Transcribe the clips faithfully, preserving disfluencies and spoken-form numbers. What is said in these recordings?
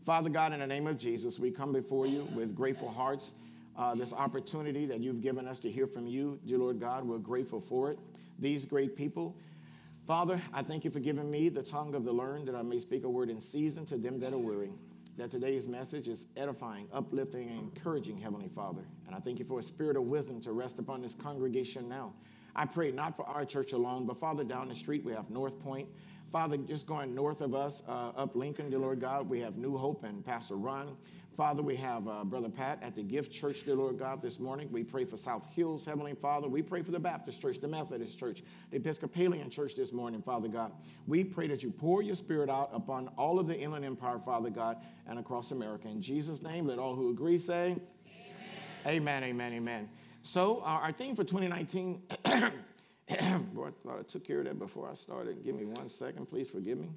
Father God, in the name of Jesus, we come before you with grateful hearts. Uh, this opportunity that you've given us to hear from you, dear Lord God, we're grateful for it. These great people, Father, I thank you for giving me the tongue of the learned, that I may speak a word in season to them that are weary. That today's message is edifying, uplifting, and encouraging, Heavenly Father. And I thank you for a spirit of wisdom to rest upon this congregation now. I pray not for our church alone, but Father, down the street we have North Point. Father, just going north of us, uh, up Lincoln, dear Lord God, we have New Hope and Pastor Ron. Father, we have uh, Brother Pat at the Gift Church, dear Lord God, this morning. We pray for South Hills, Heavenly Father. We pray for the Baptist Church, the Methodist Church, the Episcopalian Church this morning, Father God. We pray that you pour your spirit out upon all of the Inland Empire, Father God, and across America. In Jesus' name, let all who agree say, amen, amen, amen. amen. So uh, our theme for twenty nineteen, boy, I thought I took care of that before I started. Give me one second, please forgive me.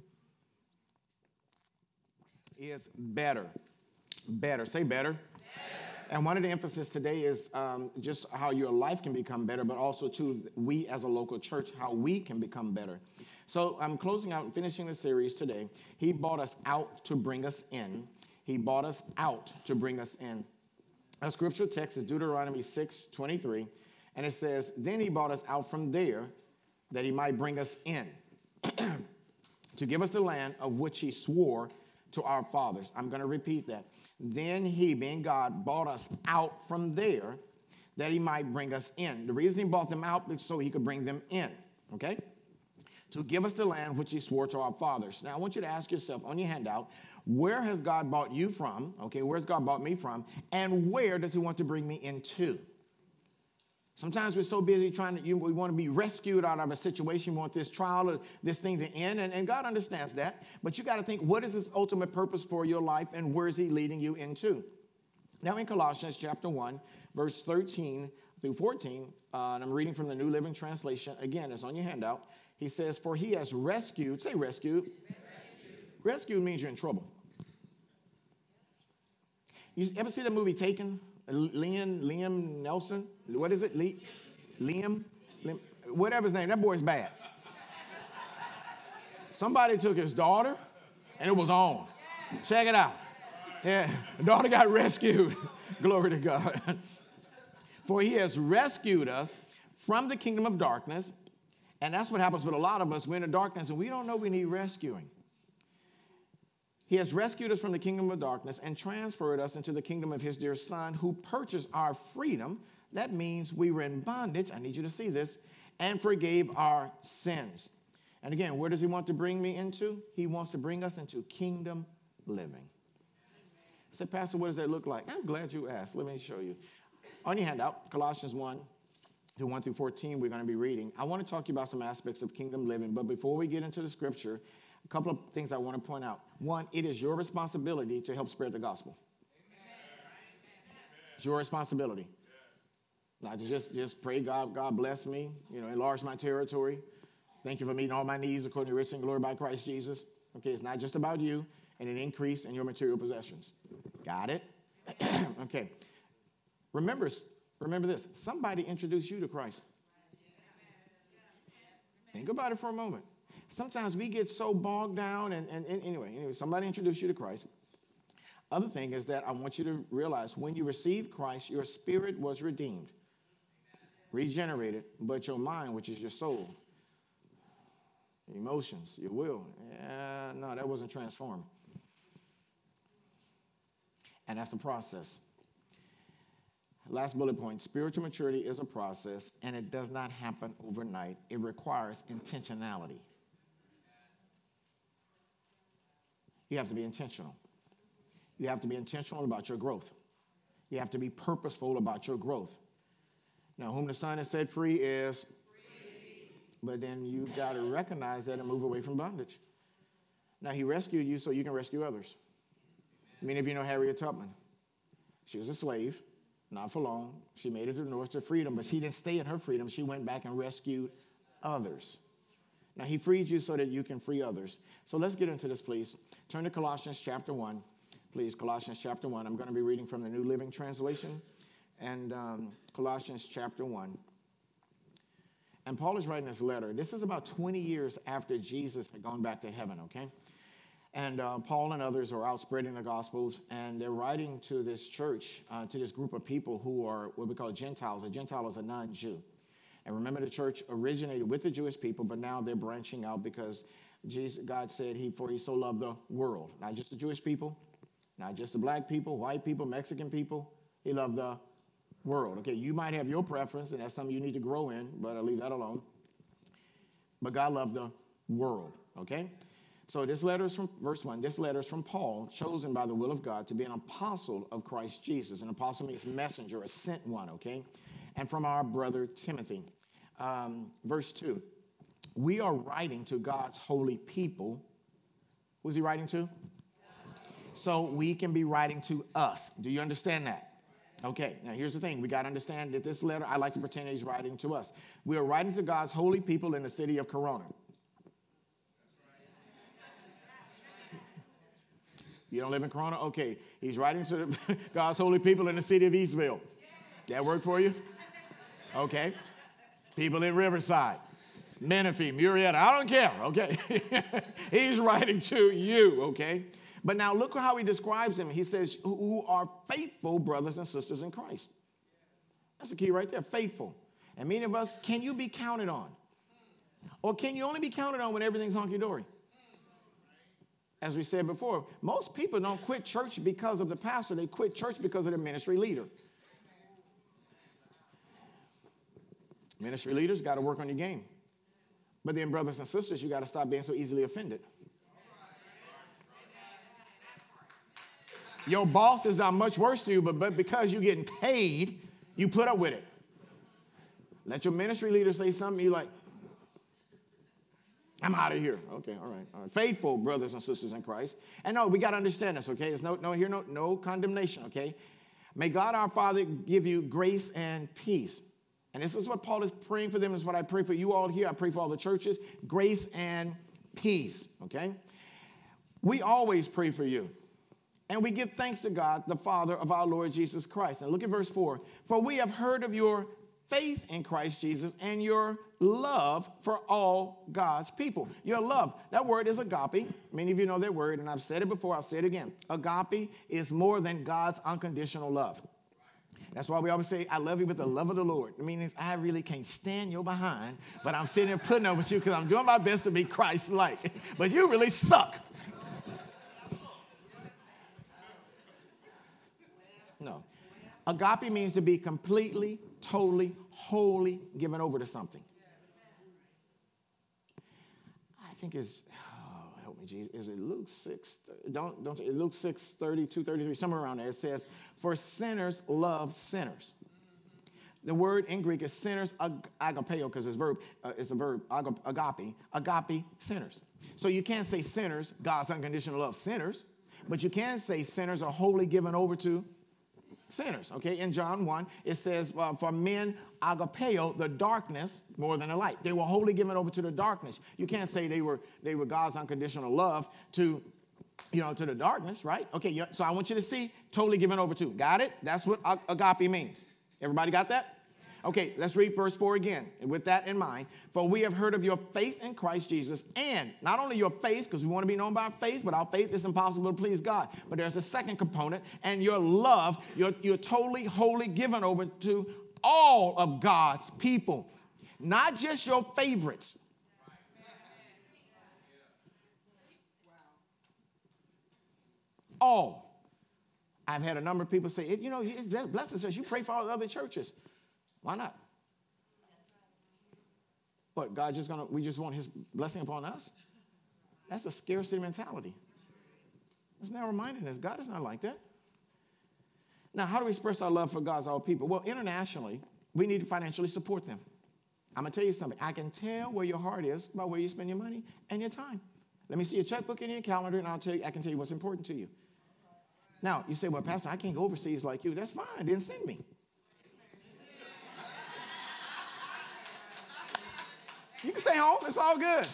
Is better. Better. Say better. better. And one of the emphasis today is um, just how your life can become better, but also, too, we as a local church, how we can become better. So I'm closing out and finishing the series today. He bought us out to bring us in. He bought us out to bring us in. Our scripture text is Deuteronomy six twenty-three, and it says, then he bought us out from there that he might bring us in to give us the land of which he swore to our fathers. I'm going to repeat that. Then he, being God, bought us out from there that he might bring us in. The reason he bought them out is so he could bring them in, okay? To give us the land which he swore to our fathers. Now, I want you to ask yourself on your handout, where has God bought you from? Okay, where's God bought me from? And where does he want to bring me into? Sometimes we're so busy trying to, you, we want to be rescued out of a situation. We want this trial or this thing to end, and, and God understands that. But you got to think, what is his ultimate purpose for your life, and where is he leading you into? Now in Colossians chapter one, verse thirteen through fourteen, uh, and I'm reading from the New Living Translation. Again, it's on your handout. He says, for he has rescued, say rescued. Rescued, rescued means you're in trouble. You ever see the movie Taken? Liam, Liam Nelson, what is it? Lee, Liam, Liam, whatever his name, that boy's bad. Somebody took his daughter, and it was on. Check it out. Yeah, the daughter got rescued. Glory to God. For he has rescued us from the kingdom of darkness, and that's what happens with a lot of us. We're in the darkness, and we don't know we need rescuing. He has rescued us from the kingdom of darkness and transferred us into the kingdom of his dear Son, who purchased our freedom. That means we were in bondage. I need you to see this. And forgave our sins. And again, where does he want to bring me into? He wants to bring us into kingdom living. I said, Pastor, what does that look like? I'm glad you asked. Let me show you. On your handout, Colossians one, through one through fourteen, we're going to be reading. I want to talk to you about some aspects of kingdom living. But before we get into the scripture, a couple of things I want to point out. One, it is your responsibility to help spread the gospel. Amen. It's your responsibility. Yes. Not to just, just pray, God, God bless me, you know, enlarge my territory. Thank you for meeting all my needs according to riches and glory by Christ Jesus. Okay, it's not just about you and an increase in your material possessions. Got it? Okay. Remember, remember this. Somebody introduced you to Christ. Think about it for a moment. Sometimes we get so bogged down, and, and, and anyway, anyway, somebody introduced you to Christ. Other thing is that I want you to realize when you received Christ, your spirit was redeemed, regenerated, but your mind, which is your soul, your emotions, your will, yeah, no, that wasn't transformed. And that's a process. Last bullet point, spiritual maturity is a process, and it does not happen overnight. It requires intentionality. You have to be intentional. You have to be intentional about your growth. You have to be purposeful about your growth. Now, whom the Son has set free is free. But then you've got to recognize that and move away from bondage. Now, he rescued you so you can rescue others. Many of you know Harriet Tubman. She was a slave, not for long. She made it to the north to freedom, but she didn't stay in her freedom. She went back and rescued others. Now, he freed you so that you can free others. So let's get into this, please. Turn to Colossians chapter one. Please, Colossians chapter one. I'm going to be reading from the New Living Translation. And um, Colossians chapter one. And Paul is writing this letter. This is about twenty years after Jesus had gone back to heaven, okay? And uh, Paul and others are out spreading the gospels, and they're writing to this church, uh, to this group of people who are what we call Gentiles. A Gentile is a non-Jew. And remember, the church originated with the Jewish people, but now they're branching out because Jesus, God said, he, for he so loved the world. Not just the Jewish people, not just the black people, white people, Mexican people. He loved the world. Okay, you might have your preference, and that's something you need to grow in, but I'll leave that alone. But God loved the world, okay? So this letter is from, verse one, this letter is from Paul, chosen by the will of God to be an apostle of Christ Jesus. An apostle means messenger, a sent one, okay? And from our brother Timothy. Um, verse two, we are writing to God's holy people. Who's he writing to? So we can be writing to us. Do you understand that? Okay, now here's the thing. We got to understand that this letter, I like to pretend he's writing to us. We are writing to God's holy people in the city of Corona. You don't live in Corona? Okay. He's writing to the, God's holy people in the city of Eastville. That work for you? Okay. People in Riverside, Menifee, Murrieta. I don't care. Okay. He's writing to you. Okay. But now look how he describes them. He says, who are faithful brothers and sisters in Christ. That's the key right there. Faithful. And many of us, can you be counted on? Or can you only be counted on when everything's hunky-dory? As we said before, most people don't quit church because of the pastor. They quit church because of the ministry leader. Ministry leaders got to work on your game. But then, brothers and sisters, you got to stop being so easily offended. Your bosses are much worse to you, but, but because you're getting paid, you put up with it. Let your ministry leader say something, you're like, I'm out of here. Okay, all right, all right. Faithful brothers and sisters in Christ. And no, we got to understand this, okay? There's no, no here, no, no condemnation, okay? May God our Father give you grace and peace. And this is what Paul is praying for them. This is what I pray for you all here. I pray for all the churches. Grace and peace, okay? We always pray for you. And we give thanks to God, the Father of our Lord Jesus Christ. And look at verse four. For we have heard of your faith in Christ Jesus and your love for all God's people. Your love. That word is agape. Many of you know that word, and I've said it before. I'll say it again. Agape is more than God's unconditional love. That's why we always say, I love you with the love of the Lord. It means I really can't stand your behind, but I'm sitting there putting up with you because I'm doing my best to be Christ-like. But you really suck. No. Agape means to be completely, totally, wholly given over to something. I think it's, oh, help me, Jesus. Is it Luke six? Don't, don't, Luke six, thirty-two, thirty-three, somewhere around there. It says, for sinners love sinners. The word in Greek is sinners, ag- agapeo, because it's verb, uh, it's a verb, ag- agape, agape, sinners. So you can't say sinners, God's unconditional love, sinners, but you can say sinners are wholly given over to sinners, okay? In John one, it says, uh, for men, agapeo, the darkness more than the light. They were wholly given over to the darkness. You can't say they were they were God's unconditional love to, you know, to the darkness, right? Okay, so I want you to see totally given over to. Got it? That's what agape means. Everybody got that? Okay, let's read verse four again. And with that in mind, for we have heard of your faith in Christ Jesus, and not only your faith, because we want to be known by faith, but our faith is impossible to please God. But there's a second component, and your love, you're, you're totally, wholly given over to all of God's people, not just your favorites. All. I've had a number of people say, you know, blessed says you pray for all the other churches. Why not? What, God just gonna, we just want his blessing upon us? That's a scarcity mentality. It's narrow-mindedness. God is not like that. Now, how do we express our love for God's all people? Well, internationally, we need to financially support them. I'm going to tell you something. I can tell where your heart is by where you spend your money and your time. Let me see your checkbook and your calendar, and I'll tell you, I can tell you what's important to you. Now, you say, well, Pastor, I can't go overseas like you. That's fine. Then send me. You can stay home. It's all good.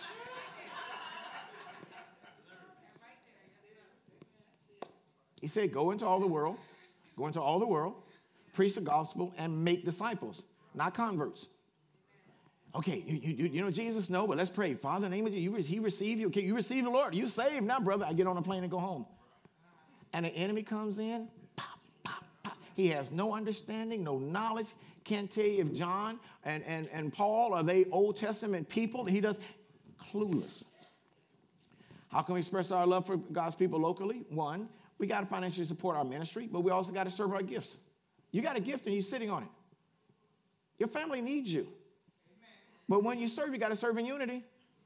He said, go into all the world, go into all the world, preach the gospel, and make disciples, not converts. Okay, you, you, you know Jesus? No, but let's pray. Father, in the name of Jesus, he receive you. Okay, you receive the Lord. You saved now, brother. I get on a plane and go home. And the enemy comes in. Pop, pop, pop. He has no understanding, no knowledge. Can't tell you if John and, and, and Paul, are they Old Testament people? He does. Clueless. How can we express our love for God's people locally? One, we got to financially support our ministry, but we also got to serve our gifts. You got a gift and you're sitting on it. Your family needs you. But when you serve, you got to serve in unity.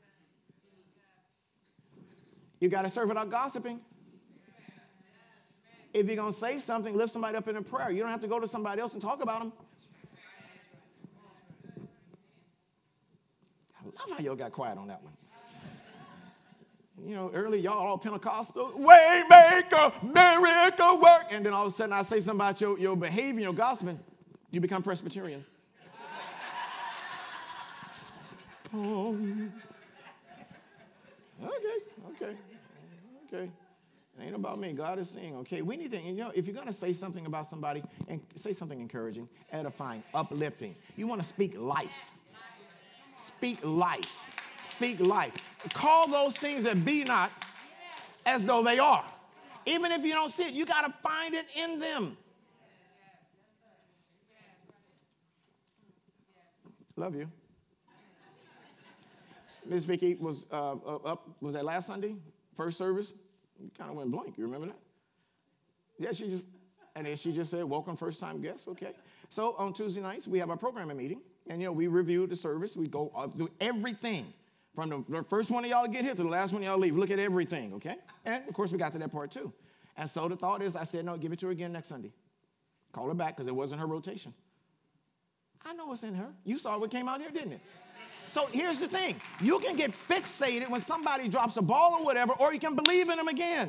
You got to serve without gossiping. If you're going to say something, lift somebody up in a prayer. You don't have to go to somebody else and talk about them. I love how y'all got quiet on that one. You know, early y'all all Pentecostal, Waymaker, miracle work. And then all of a sudden I say something about your, your behavior, your gossiping, you become Presbyterian. Oh. Okay, okay, okay. It ain't about me. God is saying, okay, we need to, you know, if you're going to say something about somebody, and say something encouraging, edifying, uplifting. You want to speak life. Speak life. Speak life. Call those things that be not as though they are. Even if you don't see it, you got to find it in them. Love you. Miss Vicki was uh, up, was that last Sunday? First service? You kind of went blank. You remember that? Yeah, she just, and then she just said, welcome first time guests. Okay. So on Tuesday nights, we have our programming meeting. And, you know, we review the service. We go uh, through everything from the, the first one of y'all to get here to the last one of y'all leave. Look at everything, okay? And, of course, we got to that part, too. And so the thought is, I said, no, give it to her again next Sunday. Call her back because it wasn't her rotation. I know what's in her. You saw what came out here, didn't it? So here's the thing. You can get fixated when somebody drops a ball or whatever, or you can believe in them again.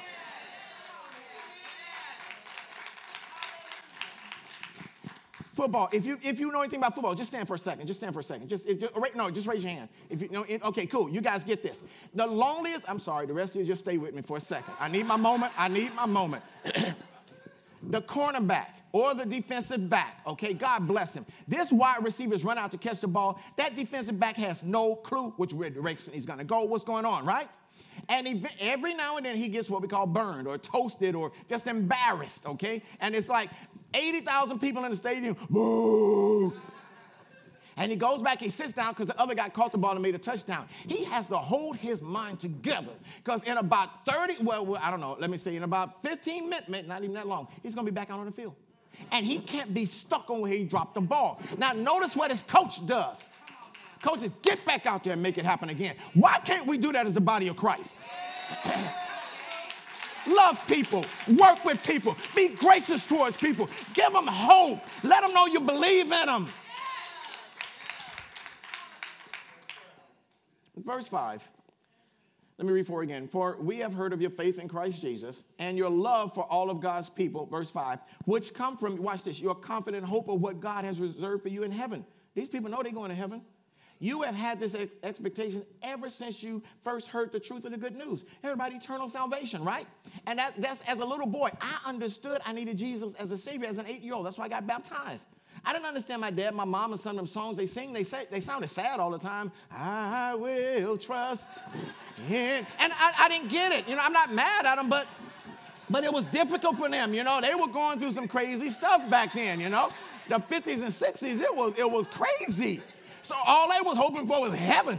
Football. If you if you know anything about football, just stand for a second. Just stand for a second. Just, if, right, no, just raise your hand. If you know, okay, cool. You guys get this. The loneliest. I'm sorry. The rest of you just stay with me for a second. I need my moment. I need my moment. The cornerback or the defensive back. Okay, God bless him. This wide receivers run out to catch the ball. That defensive back has no clue which direction he's going to go. What's going on, right? And he, every now and then he gets what we call burned or toasted or just embarrassed, okay? And it's like eighty thousand people in the stadium, boo! And he goes back, he sits down because the other guy caught the ball and made a touchdown. He has to hold his mind together because in about thirty, well, I don't know, let me say in about fifteen minutes, not even that long, he's going to be back out on the field. And he can't be stuck on where he dropped the ball. Now, notice what his coach does. Coaches, get back out there and make it happen again. Why can't we do that as the body of Christ? Love people. Work with people. Be gracious towards people. Give them hope. Let them know you believe in them. Verse five. Let me read four again. For we have heard of your faith in Christ Jesus and your love for all of God's people, verse five, which come from, watch this, your confident hope of what God has reserved for you in heaven. These people know they're going to heaven. You have had this ex- expectation ever since you first heard the truth of the good news. Everybody, eternal salvation, right? And that, that's, as a little boy, I understood I needed Jesus as a Savior as an eight-year-old. That's why I got baptized. I didn't understand my dad, my mom, and some of them songs they sing. They say they sounded sad all the time. I will trust in. And I, I didn't get it. You know, I'm not mad at them, but but it was difficult for them. You know, they were going through some crazy stuff back then. You know, the fifties and sixties, it was it was crazy. So all they was hoping for was heaven.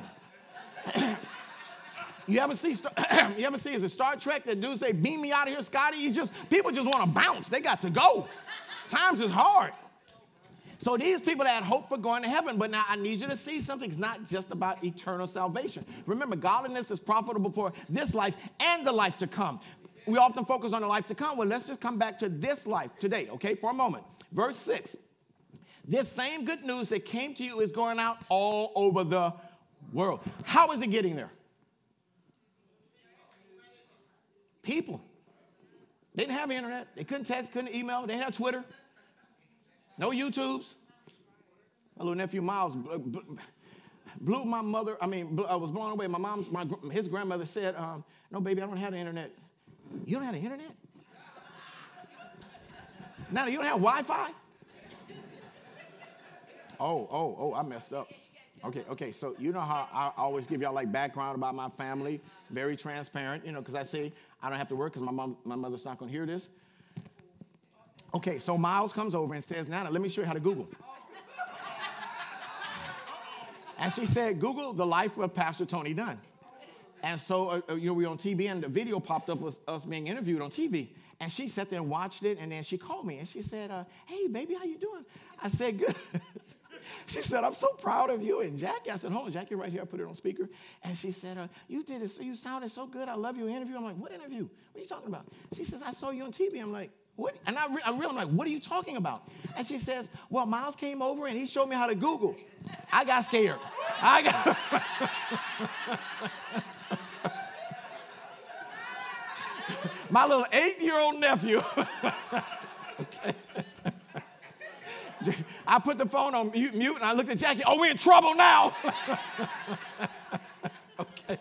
You ever see? You ever see? Is it Star Trek? That dude say, "Beam me out of here, Scotty." You just people just want to bounce. They got to go. Times is hard. So these people had hope for going to heaven, but now I need you to see something. It's not just about eternal salvation. Remember, godliness is profitable for this life and the life to come. We often focus on the life to come. Well, let's just come back to this life today, okay, for a moment. Verse six. This same good news that came to you is going out all over the world. How is it getting there? People. They didn't have internet. They couldn't text, couldn't email. They didn't have Twitter. No YouTubes. My little nephew Miles blew my mother. I mean, I was blown away. My mom's, my his grandmother said, um, "No, baby, I don't have the internet." You don't have the internet? Now you don't have Wi-Fi? Oh, oh, oh! I messed up. Okay, okay, so you know how I always give y'all like background about my family, very transparent, you know, because I say I don't have to work because my mom, my mother's not going to hear this. Okay, so Miles comes over and says, Nana, let me show you how to Google. And she said, Google the life of Pastor Tony Dunn. And so, uh, you know, we were on T V, and the video popped up with us being interviewed on T V. And she sat there and watched it, and then she called me, and she said, uh, hey, baby, how you doing? I said, good. She said, I'm so proud of you and Jackie. I said, hold on, Jackie, right here. I put it on speaker. And she said, uh, you did it. So you sounded so good. I love your interview. I'm like, what interview? What are you talking about? She says, I saw you on T V. I'm like, what? And I, re- I realized, I'm like, what are you talking about? And she says, well, Miles came over, and he showed me how to Google. I got scared. I got... My little eight-year-old nephew. Okay. I put the phone on mute, mute, and I looked at Jackie. Oh, we're in trouble now. Okay.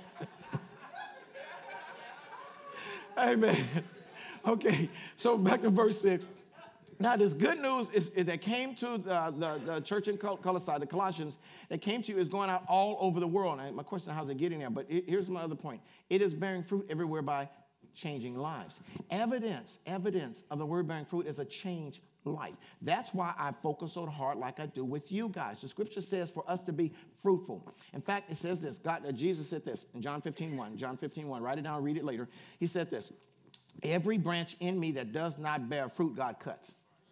Amen. Okay, so back to verse six. Now, this good news is, is that came to the, the, the church in Col- Colossae, the Colossians, that came to you is going out all over the world. And my question is, how's it getting there? But it, here's my other point. It is bearing fruit everywhere by changing lives. Evidence, evidence of the word bearing fruit is a changed life. That's why I focus so hard like I do with you guys. The scripture says for us to be fruitful. In fact, it says this. God, uh, Jesus said this in John fifteen one. John fifteen one. Write it down, read it later. He said this. Every branch in me that does not bear fruit, God cuts.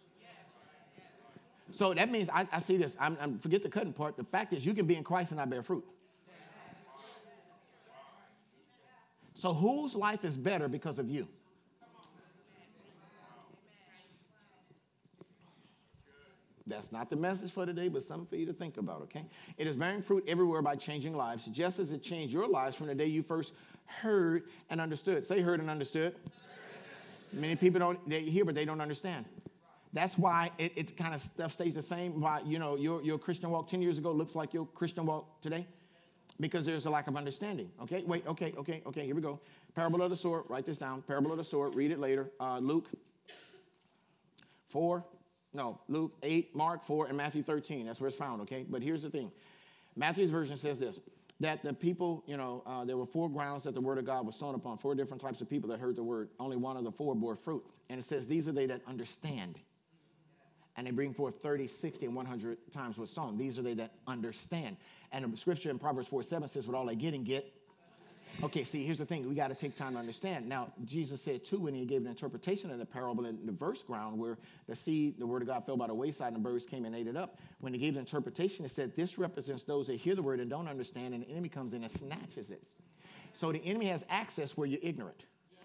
So that means I, I see this. I'm, I'm, forget the cutting part. The fact is you can be in Christ and not bear fruit. So whose life is better because of you? That's not the message for today, but something for you to think about, okay? It is bearing fruit everywhere by changing lives, just as it changed your lives from the day you first heard and understood. Say heard and understood. Many people don't, they hear, but they don't understand. That's why it, it kind of stuff stays the same. Why, you know, your, your Christian walk ten years ago looks like your Christian walk today. Because there's a lack of understanding. Okay, wait, okay, okay, okay, here we go. Parable of the sword, write this down. Parable of the sword, read it later. Uh, Luke four, no, Luke eight, Mark four, and Matthew thirteen. That's where it's found, okay? But here's the thing. Matthew's version says this, that the people, you know, uh, there were four grounds that the word of God was sown upon, four different types of people that heard the word. Only one of the four bore fruit. And it says, these are they that understand. And they bring forth thirty, sixty, and one hundred times what's sown. These are they that understand. And the scripture in Proverbs four seven says, with all they get and get. Okay, see, here's the thing. We got to take time to understand. Now, Jesus said, too, when he gave an interpretation of the parable in the verse ground where the seed, the word of God, fell by the wayside and the birds came and ate it up. When he gave the interpretation, it said, this represents those that hear the word and don't understand, and the enemy comes in and snatches it. So the enemy has access where you're ignorant.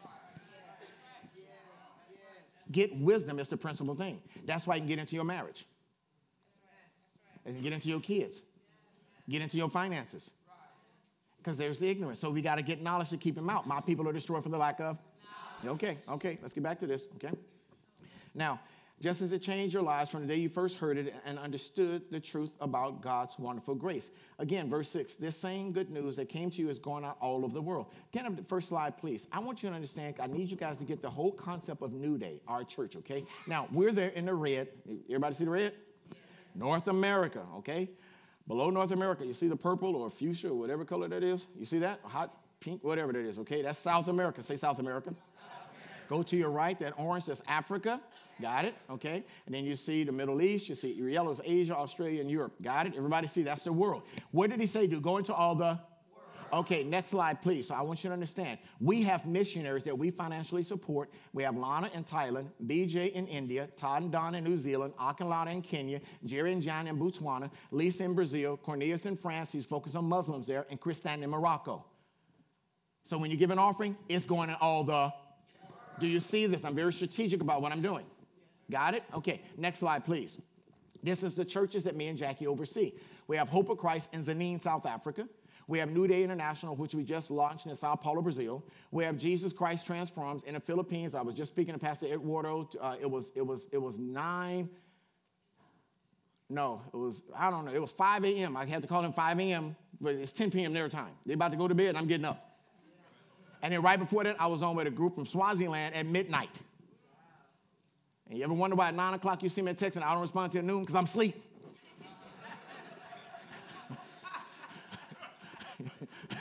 Get wisdom is the principal thing. That's why you can get into your marriage. And you get into your kids. Get into your finances. Because there's the ignorance. So we got to get knowledge to keep them out. My people are destroyed for the lack of. Okay, okay. Let's get back to this, okay? Now, just as it changed your lives from the day you first heard it and understood the truth about God's wonderful grace. Again, verse six, this same good news that came to you is going out all over the world. Get up to the first slide, please. I want you to understand, I need you guys to get the whole concept of New Day, our church, okay? Now, we're there in the red. Everybody see the red? North America, okay? Below North America, you see the purple or fuchsia or whatever color that is? You see that? Hot pink, whatever that is, okay? That's South America. Say South America. Go to your right, that orange, that's Africa. Got it? Okay. And then you see the Middle East. You see your yellow is Asia, Australia, and Europe. Got it? Everybody see that's the world. What did he say? Do go into all the world. Okay, next slide, please. So I want you to understand. We have missionaries that we financially support. We have Lana in Thailand, B J in India, Todd and Don in New Zealand, Akinlana in Kenya, Jerry and John in Botswana, Lisa in Brazil, Cornelius in France. He's focused on Muslims there, and Christian in Morocco. So when you give an offering, it's going in all the. Do you see this? I'm very strategic about what I'm doing. Got it? Okay, next slide, please. This is the churches that me and Jackie oversee. We have Hope of Christ in Zanin, South Africa. We have New Day International, which we just launched in Sao Paulo, Brazil. We have Jesus Christ Transforms in the Philippines. I was just speaking to Pastor Eduardo. Uh, it was it was it was nine. No, it was I don't know. It was five a.m. I had to call him five a.m. but it's ten p.m. their time. They're about to go to bed. I'm getting up. And then right before that, I was on with a group from Swaziland at midnight. And you ever wonder why at nine o'clock you see me at text and I don't respond till noon? Because I'm asleep.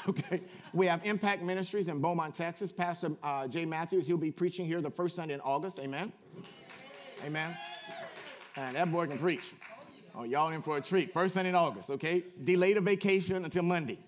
Okay. We have Impact Ministries in Beaumont, Texas. Pastor uh, Jay Matthews, he'll be preaching here the first Sunday in August. Amen. Amen. And that boy can preach. Oh, y'all in for a treat. First Sunday in August, okay? Delay the vacation until Monday.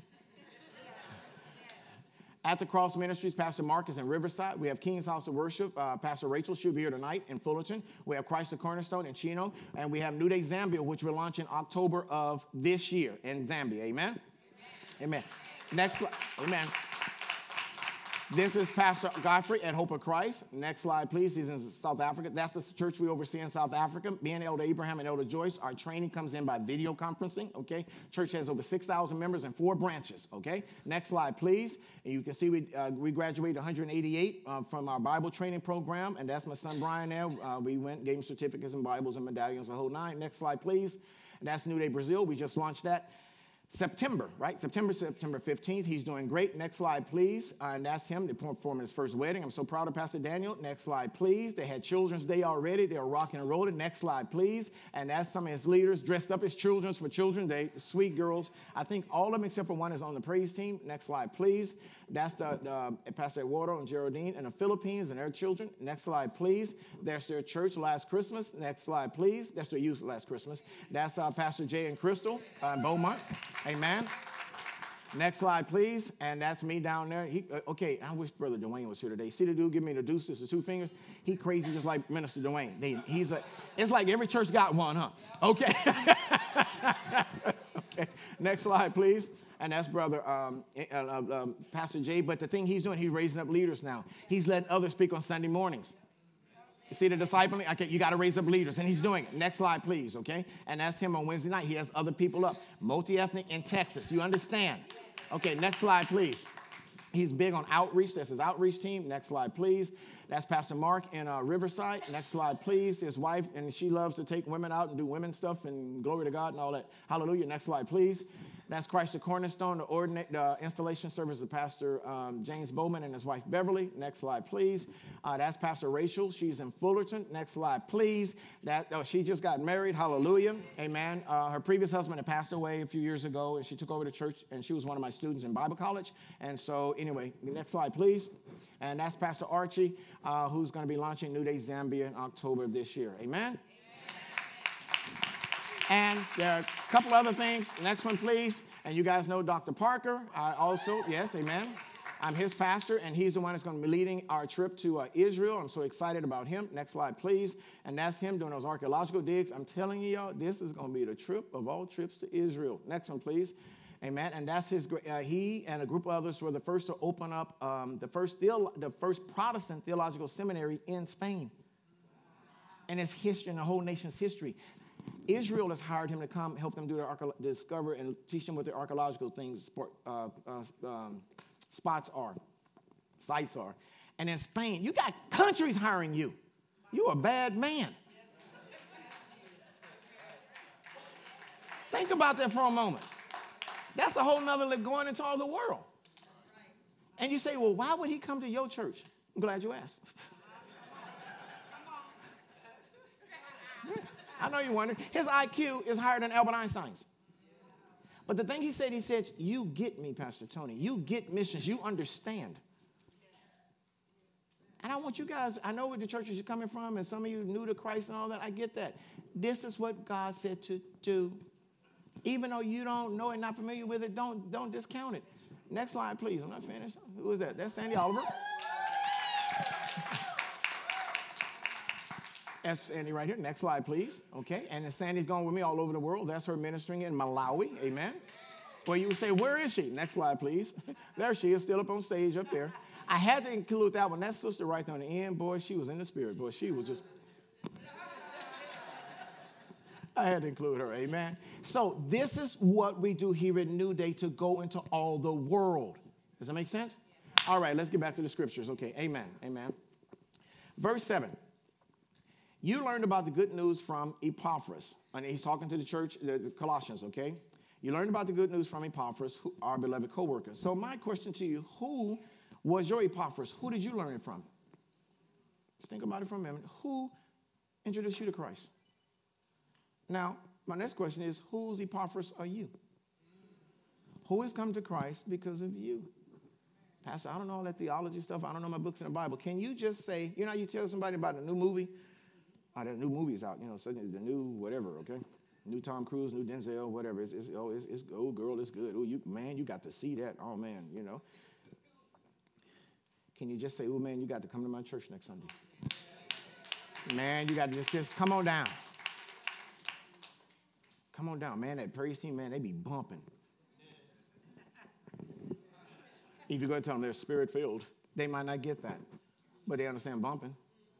At the Cross Ministries, Pastor Mark is in Riverside. We have King's House of Worship. Uh, Pastor Rachel, she'll be here tonight in Fullerton. We have Christ the Cornerstone in Chino. And we have New Day Zambia, which we're launching October of this year in Zambia. Amen? Amen. Amen. Next slide. Amen. This is Pastor Godfrey at Hope of Christ. Next slide, please. He's in South Africa. That's the church we oversee in South Africa. Me and Elder Abraham and Elder Joyce, our training comes in by video conferencing, okay? Church has over six thousand members and four branches, okay? Next slide, please. And you can see we, uh, we graduated one hundred eighty-eight uh, from our Bible training program, and that's my son Brian there. Uh, we went, gave him certificates and Bibles and medallions, the whole nine. Next slide, please. And that's New Day Brazil. We just launched that. September, right? September, September fifteenth. He's doing great. Next slide, please. Uh, and that's him. They're performing his first wedding. I'm so proud of Pastor Daniel. Next slide, please. They had Children's Day already. They were rocking and rolling. Next slide, please. And that's some of his leaders dressed up as children's for Children's Day. Sweet girls. I think all of them except for one is on the praise team. Next slide, please. That's the, the uh, Pastor Eduardo and Geraldine in the Philippines and their children. Next slide, please. That's their church last Christmas. Next slide, please. That's their youth last Christmas. That's uh, Pastor Jay and Crystal uh, in Beaumont. Amen. Next slide, please. And that's me down there. He, uh, okay, I wish Brother Dwayne was here today. See the dude give me the deuces, the two fingers? He crazy just like Minister Dwayne. They, he's a, it's like every church got one, huh? Okay. Okay. Next slide, please. And that's Brother um, uh, uh, um, Pastor Jay. But the thing he's doing, he's raising up leaders now. He's letting others speak on Sunday mornings. You see the discipling? Okay, you got to raise up leaders, and he's doing it. Next slide, please, okay? And that's him on Wednesday night. He has other people up, multi-ethnic in Texas. You understand? Okay, next slide, please. He's big on outreach. That's his outreach team. Next slide, please. That's Pastor Mark in uh, Riverside. Next slide, please. His wife, and she loves to take women out and do women stuff, and glory to God and all that. Hallelujah. Next slide, please. That's Christ the Cornerstone, the, ordinate, the installation service of Pastor um, James Bowman and his wife Beverly. Next slide, please. Uh, that's Pastor Rachel. She's in Fullerton. Next slide, please. That oh, she just got married. Hallelujah. Amen. Uh, her previous husband had passed away a few years ago, and she took over the church, and she was one of my students in Bible college. And so, anyway, next slide, please. And that's Pastor Archie, uh, who's going to be launching New Day Zambia in October of this year. Amen. And there are a couple other things. Next one, please. And you guys know Doctor Parker. I also, yes, amen. I'm his pastor, and he's the one that's going to be leading our trip to uh, Israel. I'm so excited about him. Next slide, please. And that's him doing those archaeological digs. I'm telling you, y'all, this is going to be the trip of all trips to Israel. Next one, please. Amen. And that's his. Uh, he and a group of others were the first to open up um, the first theolo- the first Protestant theological seminary in Spain. And its history and the whole nation's history. Israel has hired him to come help them do their arche- discover and teach them what their archaeological things, sport, uh, uh, um, spots are, sites are. And in Spain, you got countries hiring you. You're a bad man. Think about that for a moment. That's a whole nother level going into all the world. And you say, well, why would he come to your church? I'm glad you asked. I know you wonder. His I Q is higher than Albert Einstein's. But the thing he said, he said, you get me, Pastor Tony. You get missions. You understand. And I want you guys, I know where the churches you're coming from, and some of you new to Christ and all that. I get that. This is what God said to do. Even though you don't know it, not familiar with it, don't, don't discount it. Next slide, please. I'm not finished. Who is that? That's Sandy Oliver. That's Sandy right here. Next slide, please. Okay. And then Sandy's going with me all over the world. That's her ministering in Malawi. Amen. Well, you would say, where is she? Next slide, please. There she is, still up on stage up there. I had to include that one. That sister right there on the end, boy, she was in the spirit. Boy, she was just... I had to include her. Amen. So this is what we do here at New Day to go into all the world. Does that make sense? Yeah. All right, let's get back to the scriptures. Okay. Amen. Amen. Verse seven. You learned about the good news from Epaphras. And he's talking to the church, the Colossians, okay? You learned about the good news from Epaphras, who, our beloved co-worker. So my question to you, who was your Epaphras? Who did you learn it from? Just think about it for a minute. Who introduced you to Christ? Now, my next question is, whose Epaphras are you? who has come to Christ because of you. Pastor, I don't know all that theology stuff. I don't know my books in the Bible. Can you just say, you know, you tell somebody about a new movie? Oh, the new movie's out, you know, so the new whatever, okay? New Tom Cruise, new Denzel, whatever. It's, it's, oh, it's, it's, oh, girl, it's good. Oh, you, man, you got to see that. Oh, man, you know. Can you just say, oh, man, you got to come to my church next Sunday? Man, you got to just, just come on down. Come on down. Man, that praise team, man, they be bumping. If you go to tell them they're spirit-filled, they might not get that, but they understand bumping.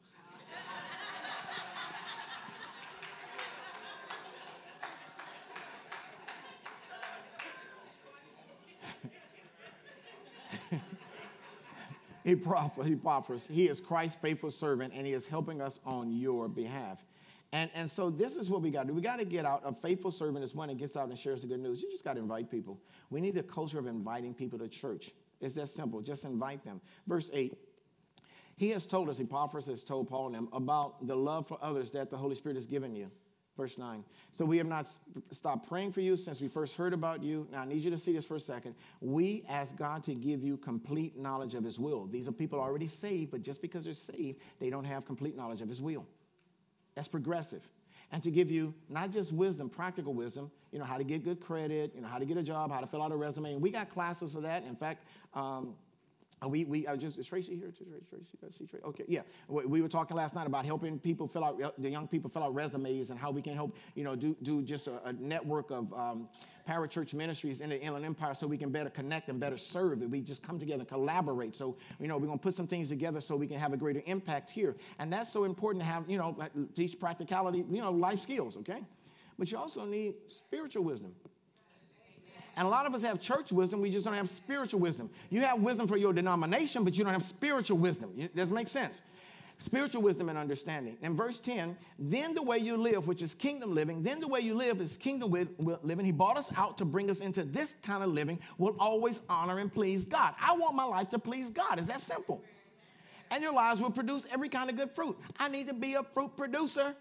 Epaphras, he is Christ's faithful servant, and he is helping us on your behalf. And, and so this is what we got to do. We got to get out. A faithful servant is one that gets out and shares the good news. You just got to invite people. We need a culture of inviting people to church. It's that simple. Just invite them. Verse eight, he has told us, Epaphras has told Paul and them, about the love for others that the Holy Spirit has given you. Verse nine, so we have not stopped praying for you since we first heard about you. Now, I need you to see this for a second. We ask God to give you complete knowledge of his will. These are people already saved, but just because they're saved, they don't have complete knowledge of his will. That's progressive. And to give you not just wisdom, practical wisdom, you know, how to get good credit, you know, how to get a job, how to fill out a resume. And we got classes for that. In fact, um, we, we I just, is Tracy here? Tracy, Tracy, see Tracy? Okay, yeah. We, we were talking last night about helping people fill out, the young people fill out resumes and how we can help, you know, do, do just a, a network of um, parachurch ministries in the Inland Empire so we can better connect and better serve. We just come together and collaborate. So, you know, we're going to put some things together so we can have a greater impact here. And that's so important to have, you know, teach practicality, you know, life skills, okay? But you also need spiritual wisdom. And a lot of us have church wisdom. We just don't have spiritual wisdom. You have wisdom for your denomination, but you don't have spiritual wisdom. It doesn't make sense. Spiritual wisdom and understanding. In verse ten, then the way you live, which is kingdom living, then the way you live is kingdom living. He brought us out to bring us into this kind of living will always honor and please God. I want my life to please God. It's that simple. And your lives will produce every kind of good fruit. I need to be a fruit producer.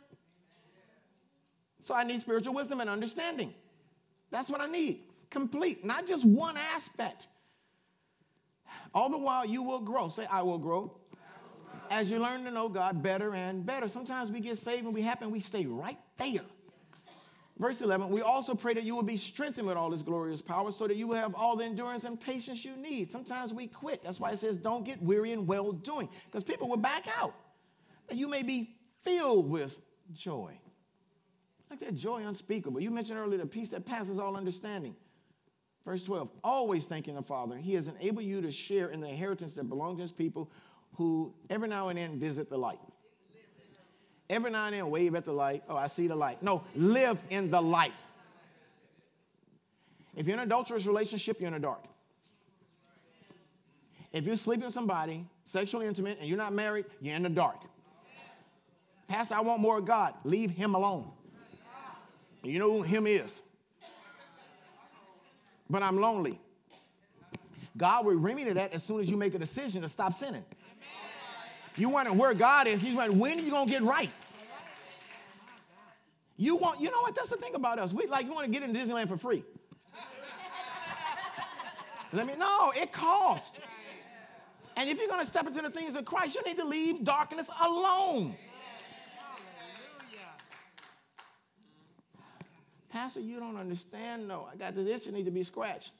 So I need spiritual wisdom and understanding. That's what I need. Complete, not just one aspect. All the while you will grow. Say, I will grow. As you learn to know God better and better. Sometimes we get saved and we happen, we stay right there. Verse eleven, we also pray that you will be strengthened with all his glorious power so that you will have all the endurance and patience you need. Sometimes we quit. That's why it says don't get weary in well doing, because people will back out. That you may be filled with joy. Like that joy unspeakable. You mentioned earlier the peace that passes all understanding. Verse twelve, always thanking the Father. He has enabled you to share in the inheritance that belongs to his people who every now and then visit the light. Every now and then wave at the light. Oh, I see the light. No, live in the light. If you're in an adulterous relationship, you're in the dark. If you're sleeping with somebody, sexually intimate, and you're not married, you're in the dark. Pastor, I want more of God. Leave him alone. You know who him is. But I'm lonely. God will bring me to that as soon as you make a decision to stop sinning. You wondering where God is. He's wondering, when are you going to get right? You want, you know what? That's the thing about us. We like, you want to get into Disneyland for free. Let me, no, it costs. And if you're going to step into the things of Christ, you need to leave darkness alone. Pastor, you don't understand. No, I got this itch that needs to be scratched.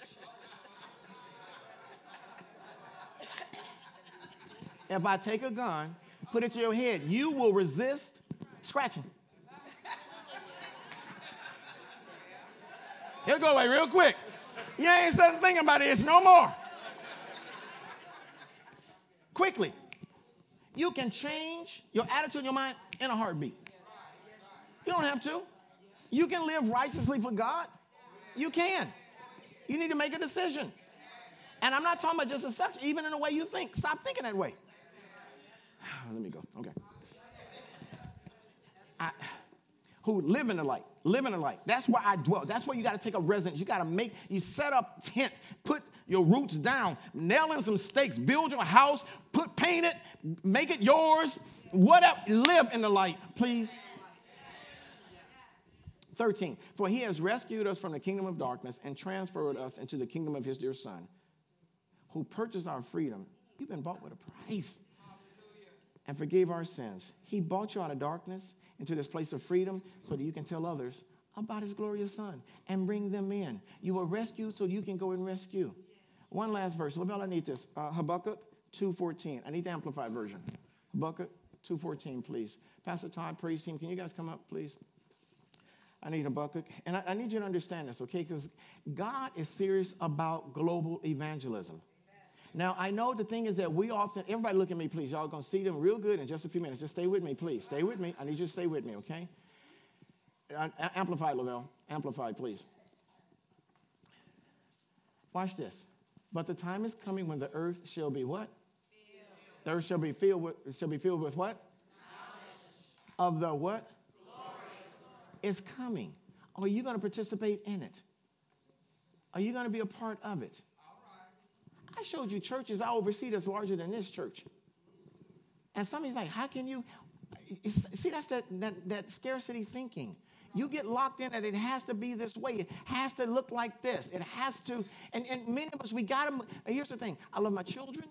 If I take a gun, put it to your head, you will resist scratching. It'll go away real quick. You ain't sitting thinking about it. It's no more. Quickly. You can change your attitude in your mind in a heartbeat. You don't have to. You can live righteously for God. You can. You need to make a decision. And I'm not talking about just a subject, even in the way you think. Stop thinking that way. Let me go. Okay. I, who live in the light. Live in the light. That's where I dwell. That's where you got to take a residence. You got to make, you set up tent, put your roots down, nail in some stakes, build your house, put, paint it, make it yours, whatever. Live in the light, please. thirteen. For he has rescued us from the kingdom of darkness and transferred us into the kingdom of his dear Son, who purchased our freedom. You've been bought with a price. And forgave our sins. He brought you out of darkness into this place of freedom so that you can tell others about his glorious Son and bring them in. You were rescued so you can go and rescue. One last verse. Lavelle, I need this. Uh, Habakkuk two fourteen. I need the Amplified version. Habakkuk two fourteen, please. Pastor Todd, praise team, can you guys come up, please? I need Habakkuk. And I, I need you to understand this, okay? Because God is serious about global evangelism. Now, I know the thing is that we often, everybody look at me, please. Y'all going to see them real good in just a few minutes. Just stay with me, please. Stay with me. I need you to stay with me, okay? Amplified, Lavelle. Amplified, please. Watch this. But the time is coming when the earth shall be what? Filled. The earth shall be filled with, shall be filled with what? Knowledge. Of the what? Glory. It's coming. Are you going to participate in it? Are you going to be a part of it? I showed you churches I oversee that's larger than this church. And somebody's like, how can you? See, that's that, that, that scarcity thinking. You get locked in that it has to be this way. It has to look like this. It has to. And, and many of us, we got to. Here's the thing. I love my children.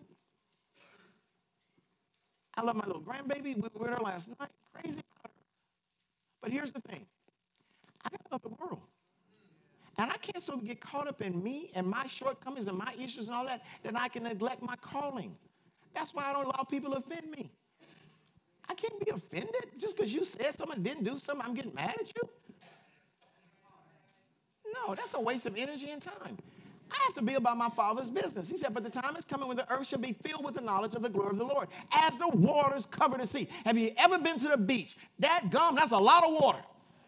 I love my little grandbaby. We were there last night. Crazy about her. But here's the thing. I got to love the world. And I can't so get caught up in me and my shortcomings and my issues and all that, that I can neglect my calling. That's why I don't allow people to offend me. I can't be offended just because you said something, didn't do something, I'm getting mad at you. No, that's a waste of energy and time. I have to be about my Father's business. He said, but the time is coming when the earth shall be filled with the knowledge of the glory of the Lord, as the waters cover the sea. Have you ever been to the beach? That gum, that's a lot of water.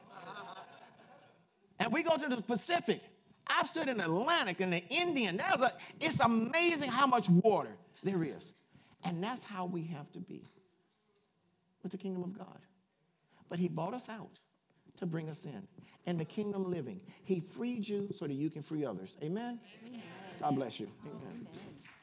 And we go to the Pacific. I've stood in the Atlantic and the Indian. There's a, it's amazing how much water there is. And that's how we have to be with the kingdom of God. But he bought us out to bring us in. And the kingdom living. He freed you so that you can free others. Amen? Amen. God bless you. Amen. Amen.